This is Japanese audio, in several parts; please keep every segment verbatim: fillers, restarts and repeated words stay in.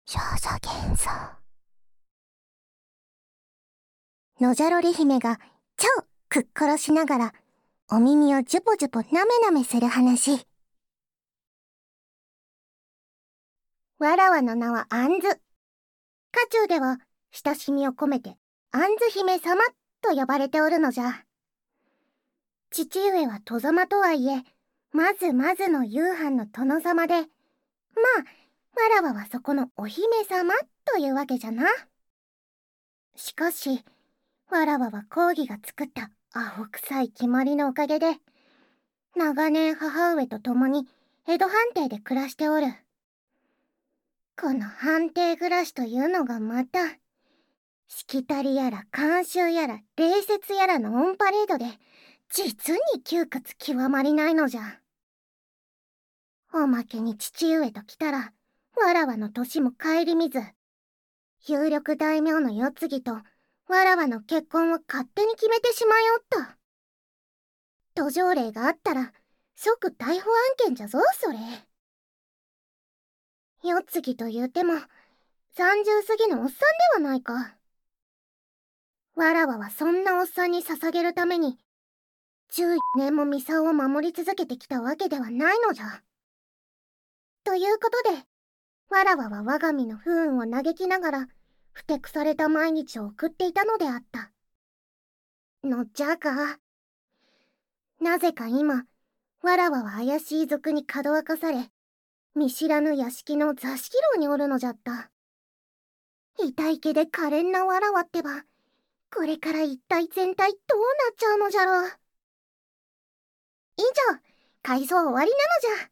少女幻想。のじゃろり姫が超くっ殺しながらお耳をジュポジュポなめなめする話。わらわの名はあんず。家中では親しみを込めてあんず姫様と呼ばれておるのじゃ。父上は戸様とはいえ、まずまずの夕飯の殿様で、まあ、わらわはそこのお姫様というわけじゃな。しかし、わらわは公儀が作ったアホ臭い決まりのおかげで、長年母上と共に江戸藩邸で暮らしておる。この藩邸暮らしというのがまた、しきたりやら慣習やら礼節やらのオンパレードで、実に窮屈極まりないのじゃ。おまけに父上と来たら、わらわの年も顧みず、有力大名の世継ぎとわらわの結婚を勝手に決めてしまいおった。途上令があったら即逮捕案件じゃぞ、それ。世継ぎと言うてもさんじゅう過ぎのおっさんではないか。わらわはそんなおっさんに捧げるためにじゅうよねんもミサオを守り続けてきたわけではないのじゃ。ということで、わらわは我が身の不運を嘆きながらふてくされた毎日を送っていたのであった。のじゃが、なぜか今、わらわは怪しい賊にかどわかされ、見知らぬ屋敷の座敷牢におるのじゃった。痛い毛で可憐なわらわってば、これから一体全体どうなっちゃうのじゃろう。以上、回想終わりなのじゃ。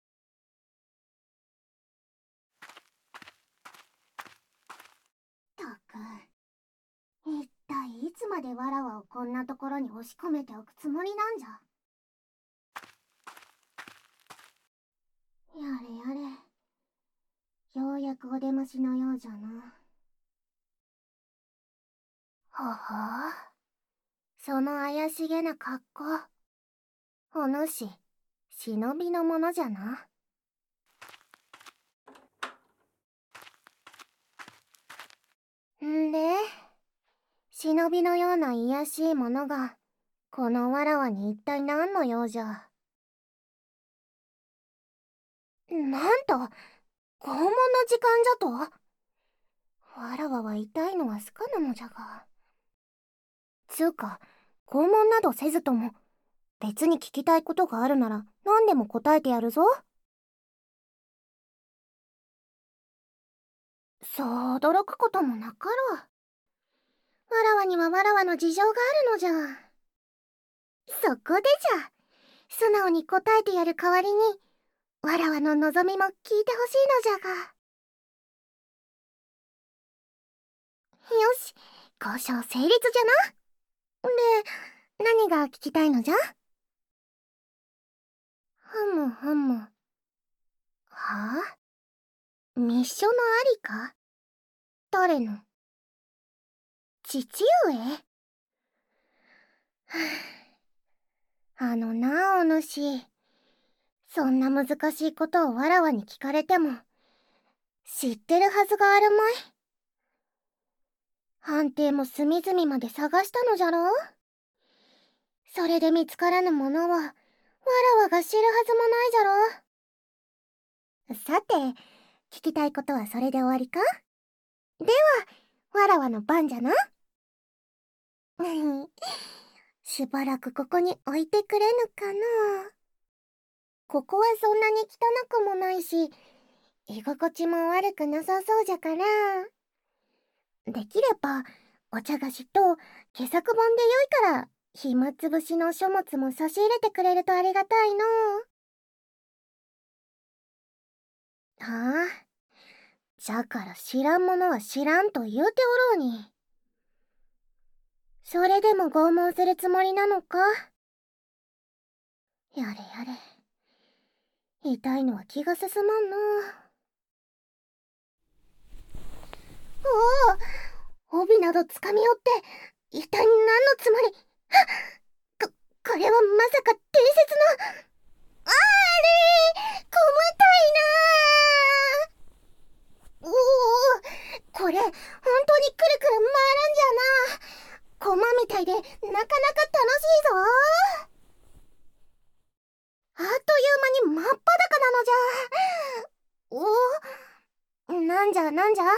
ったく、一体いつまでわらわをこんなところに押し込めておくつもりなんじゃ。やれやれ、ようやくお出ましのようじゃな。ほほう、その怪しげな格好、お主、忍びのものじゃな。んで、忍びのような卑しいものがこのわらわに一体何の用じゃ。なんと、拷問の時間じゃと。わらわは痛いのはすかなのじゃが。つうか、拷問などせずとも別に聞きたいことがあるなら何でも答えてやるぞ。そう驚くこともなかろう。わらわにはわらわの事情があるのじゃ。そこでじゃ、素直に答えてやる代わりにわらわの望みも聞いてほしいのじゃが。よし、交渉成立じゃな。で、何が聞きたいのじゃ。ふむふむ。はあ？密書のありか？誰の？父上？はあ、あのな、お主。そんな難しいことをわらわに聞かれても、知ってるはずがあるまい。藩邸も隅々まで探したのじゃろう？それで見つからぬものは、わらわが知るはずもないじゃろう？さて、聞きたいことはそれで終わりか？では、わらわの番じゃな。しばらくここに置いてくれぬかな。ここはそんなに汚くもないし、居心地も悪くなさそうじゃから、できればお茶菓子と傑作本でよいから、暇つぶしの書物も差し入れてくれるとありがたいの。はあ、じゃから知らんものは知らんと言うておろうに。それでも拷問するつもりなのか？やれやれ、痛いのは気が進まんの。おお、帯などつかみおって一体何のつもり？こ、これはまさか伝説の…あれー、こむたいなー。お当にくるくる回るんじゃな。コマみたいでなかなか楽しいぞ。あっという間に真っ裸なのじゃ。おお、なんじゃなんじゃ。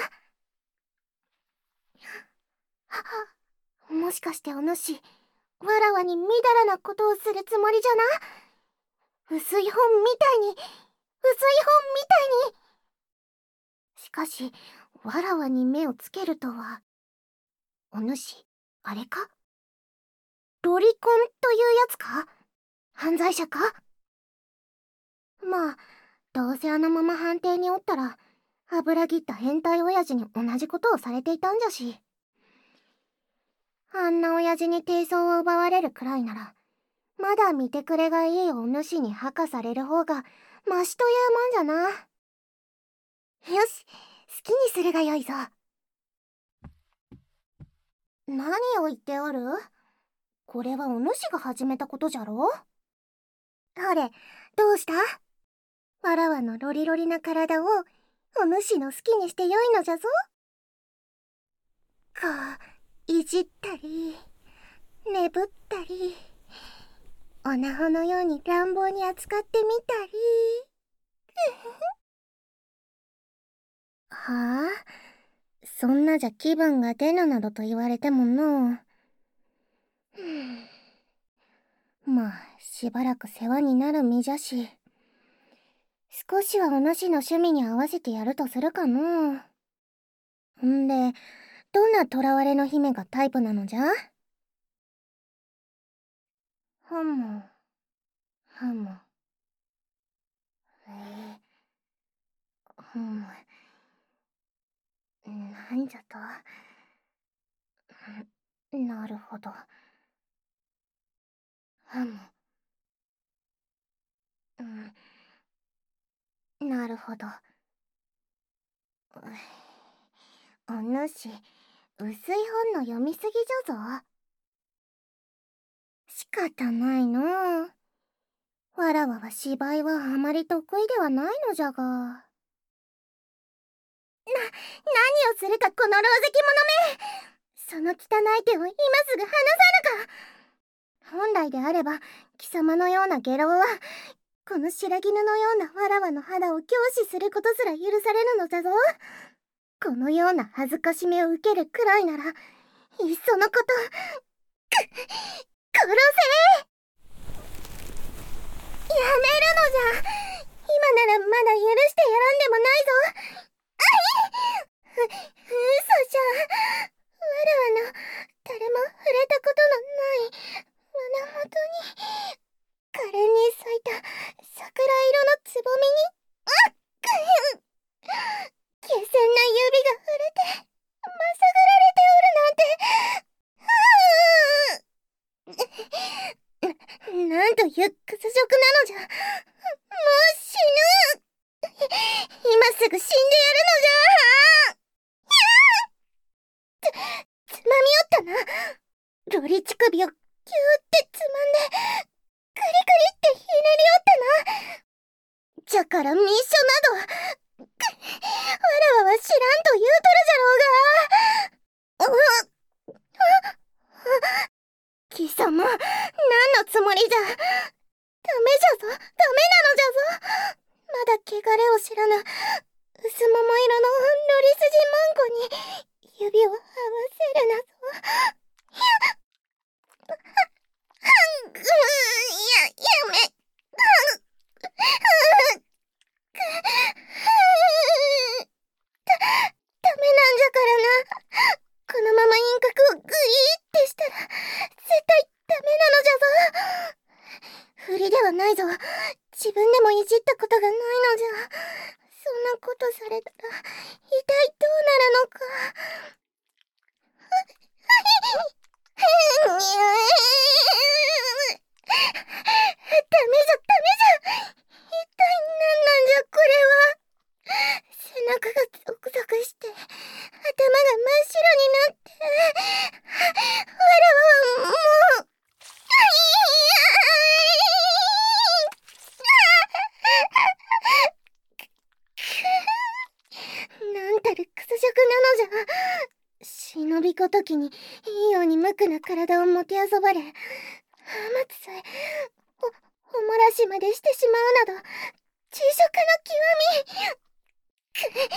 もしかしてお主、わらわにみだらなことをするつもりじゃな。薄い本みたいに、薄い本みたいに。しかし、わらわに目をつけるとは。お主、あれか？ロリコンというやつか？犯罪者か？まあ、どうせあのまま藩邸におったら、油切った変態親父に同じことをされていたんじゃし。あんな親父に貞操を奪われるくらいなら、まだ見てくれがいいお主に吐かされる方がマシというもんじゃな。よし、好きにするがよいぞ。何を言っておる？これはお主が始めたことじゃろ？ほれ、どうした？わらわのロリロリな体をお主の好きにしてよいのじゃぞ。こう、いじったり、ねぶったり、おなほのように乱暴に扱ってみたり。はあ？そんなじゃ気分が出ぬなどと言われてものう。まあ、しばらく世話になる身じゃし、少しはお主の趣味に合わせてやるとするかのう。んで、どんな囚われの姫がタイプなのじゃ？ふむ、ふむ。えー、ふむ。なんじゃと。なるほど。ふむ。うん、なるほど。お主、薄い本の読みすぎじゃぞ。仕方ないのう。わらわは芝居はあまり得意ではないのじゃが。な、何をするかこの狼藉者め。その汚い手を今すぐ離さぬか。本来であれば貴様のような下郎はこの白絹のようなわらわの肌を凝視することすら許されぬのじゃぞ。このような恥ずかしめを受けるくらいならいっそのことく殺せ。やめるのじゃ。今ならまだ許してやらんでもないぞ。う、嘘じゃ。わらわの誰も触れたことのない胸元に可憐に咲いた桜色のつぼみに、あっ気仙な指が触れてまさぐられておるなんて。ふうなんという屈辱なのじゃ。もう死ぬ。今すぐ死んでやるのじゃ。つ、つまみおったな。ロリ乳首をキューってつまんでクリクリってひねりおったな。じゃから密書などく、わらわは知らんと言うとるじゃろうが。うっ、あ、あ、貴様何のつもりじゃ。ダメじゃぞ、ダメなのじゃぞ。まだ汚れを知らぬ薄桃色のロリスジマンコに指を合わせるなぞ。ひゃっ、はん、ぐー、や、やめ、はん、はん、く、だ、ダメなんじゃからな。このまま輪郭をグイーってしたら絶対ダメなのじゃぞ。振りではないぞ。自分でもいじったことがないのじゃ。そんなことされたら一体どうなるのか。ダメじゃダメじゃ。一体何なんじゃこれは。背中がゾクゾクして頭が真っ白になってわらわはもうなんたる屈辱なのじゃ。忍びごときにいいように無垢な体をもてあそばれ、待つさえお、おもらしまでしてしまうなど、虫食の極み。く、殺せ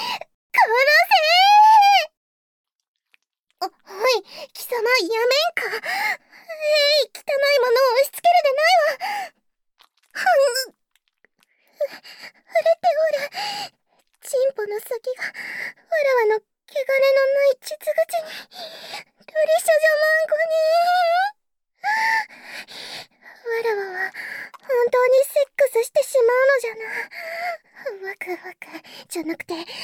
ー。お、おい、貴様、やめんか。えい、汚いものを押し付けるでないわ。はん、ふ、触れておる。チンポの先が、わらわの汚れのない膣口に、瑠璃処女マンコに。わらわは、本当にセックスしてしまうのじゃな。ワクワク、じゃなくて、や、やめるの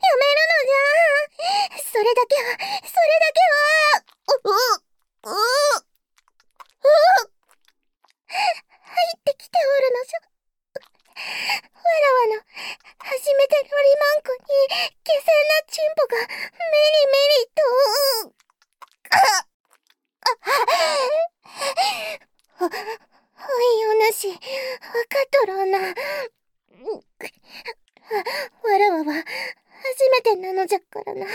じゃ。それだけは、それだけは、う、う、う、う、入ってきておるのじゃ。わらわの、初めてロリマンコに、下賤なチンポが、メリメリと、あ、あ、お、おいおなし、わかっとろうな。わ、わらわは、初めてなのじゃからな。く、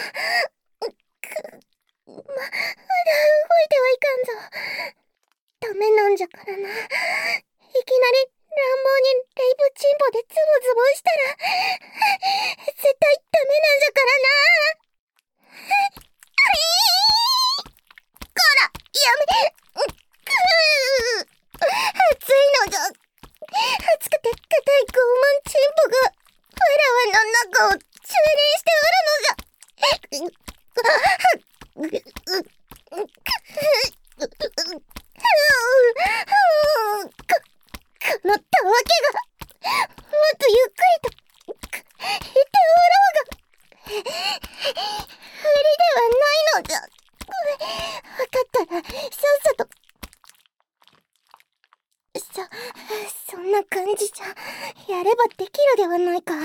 ま、まだ動いてはいかんぞ。ダメなんじゃからな。いきなり、乱暴にレイプチンポでズボズボしたら、絶対ダメなんじゃからな。こら、やめ、くー、熱いのじゃ。熱くて硬い拷問チンポが、わらわの中を蹂躙しておるのじゃ。このたわけが、もっとゆっくりと、言っておろうが、不利ではないのじゃ。わかったら、さっさと。そ、そんな感じじゃ、やればできるではないか。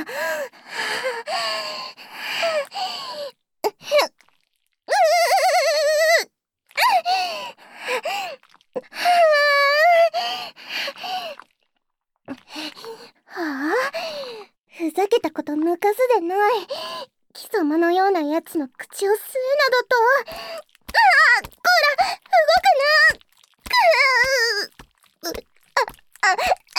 はあ、ふざけたこと抜かすでない。貴様のようなやつの口を吸うなどと。ああ、こら、動くな。くー、あ、あ、あ、あ、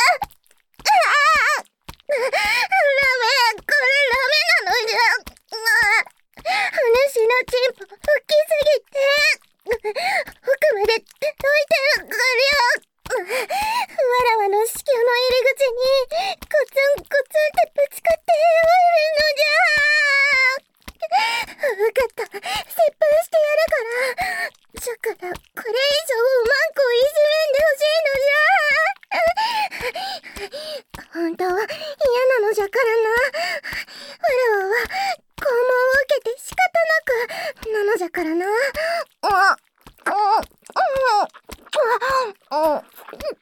あ、ダメ、これダメなのじゃ。話のチンポ大きすぎて、奥まで届いてるくりゃ。わらわの子宮の入り口にコツンコツンってぶつかっておるのじゃ。わかった、折半してやるから。じゃからこれ以上マンコをいじめんでほしいのじゃ。本当は嫌なのじゃからな。わらわは拷問を受けて仕方なくなのじゃからな。あ、あ、あ、あ、あ、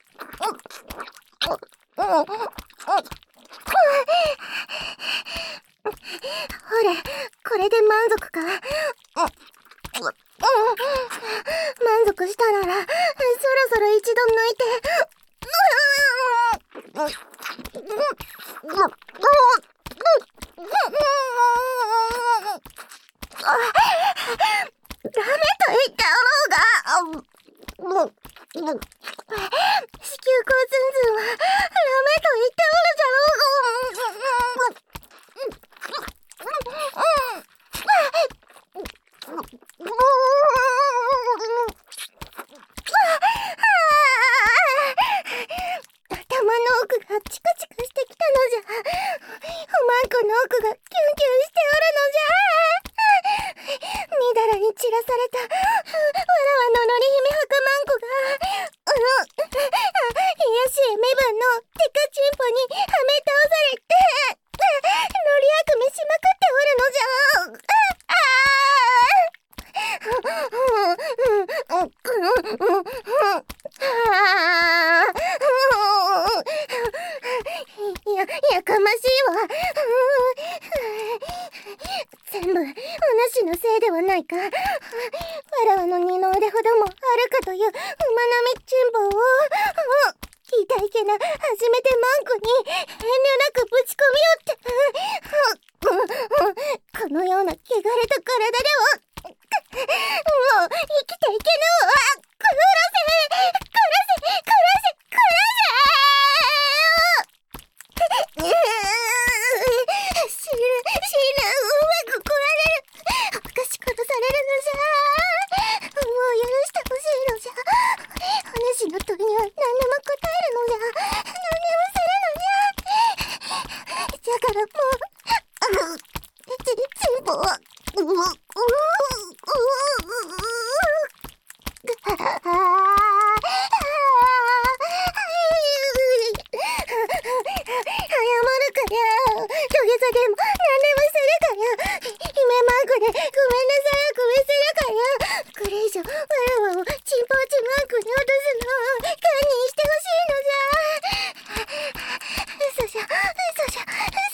ほれ、これで満足か。満足したなら、そろそろ一度抜いて。ダメと言っておろうが。子宮口ズンズンはダメと言っておるじゃろう。頭の奥がチクチクしてきたのじゃ。おまんこの奥がキュンキュンしておるのじゃ。みだらに散らされたわらわのロリ姫墓まんこが、うん、癒やしい身分のデカチンポにはめ倒されて、ロリ悪夢しまくっておるのじゃ。や、やかましいわ。全部、おなしのせいではないか。わらわの二の腕ほどもあるかという馬並みチンポを、痛いけな初めてマンコに遠慮なくぶち込みよって。このような汚ちんぽ、うう、うう、うああ、謝るから、土下座でも何でもするから、姫マークでごめんなさいをくめするから、これ以上わらわをチンポーチマークに落とすのを堪忍してほしいのじゃ。嘘じゃ、嘘じゃ、嘘じゃ。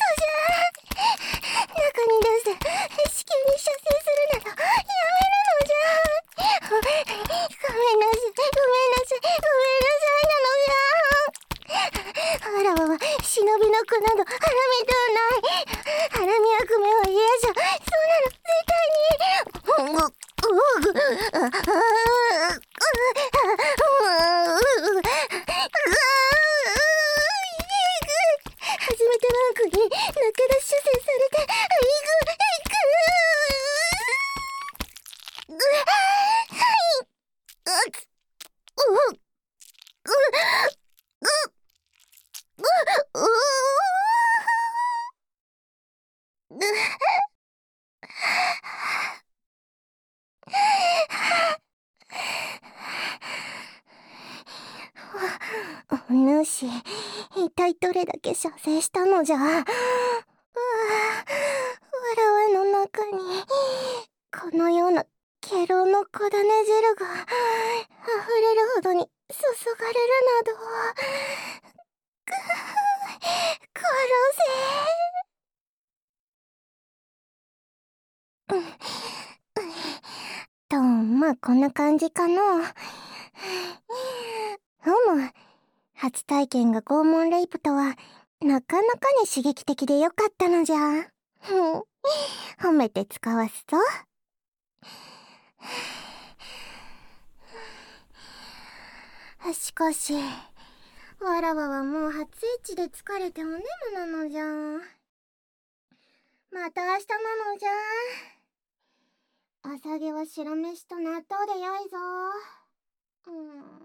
中に出して子宮に射精するなどやめるのじゃ。ごめんなさい、ごめんなさい、ごめんなさいなのじゃ。わらわは忍びの子などハラミではない。ハラミ役目は嫌じゃ。そうなの、絶対に。うううああ初めてマークに中出し射精されて、いく、いくうはい、う、う、う、う、う、ぬし、一体どれだけ射精したのじゃ。うわ、わらわの中に、このようなケロの小種汁が溢れるほどに注がれるなど。く殺せ。うん。と、まあこんな感じかの。ふむ。初体験が拷問レイプとは、なかなかに刺激的でよかったのじゃ。ふん。褒めて使わすぞ。しかし、わらわはもう初エッチで疲れてお眠なのじゃ。また明日なのじゃ。朝毛は白飯と納豆でよいぞ。うん。